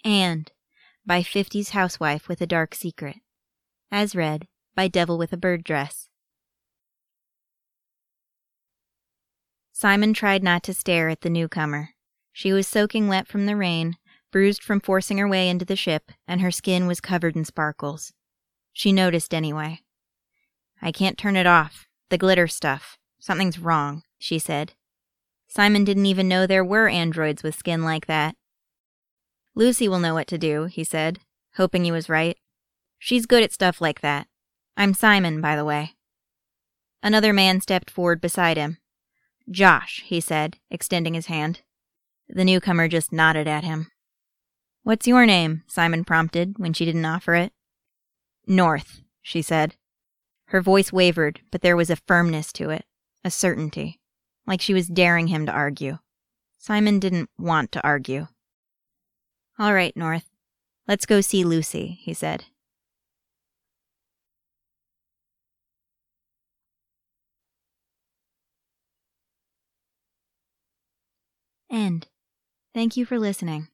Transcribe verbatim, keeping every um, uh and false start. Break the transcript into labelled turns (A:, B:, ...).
A: And by fifties housewife with a dark secret. As read by Devil with a Bird Dress. Simon tried not to stare at the newcomer. She was soaking wet from the rain, bruised from forcing her way into the ship, and her skin was covered in sparkles. She noticed anyway. "I can't turn it off. The glitter stuff. Something's wrong," she said. Simon didn't even know there were androids with skin like that. "Lucy will know what to do," he said, hoping he was right. "She's good at stuff like that. I'm Simon, by the way." Another man stepped forward beside him. "Josh," he said, extending his hand. The newcomer just nodded at him. "What's your name?" Simon prompted when she didn't offer it. "North," she said. Her voice wavered, but there was a firmness to it, a certainty, like she was daring him to argue. Simon didn't want to argue. "All right, North. Let's go see Lucy," he said. End. Thank you for listening.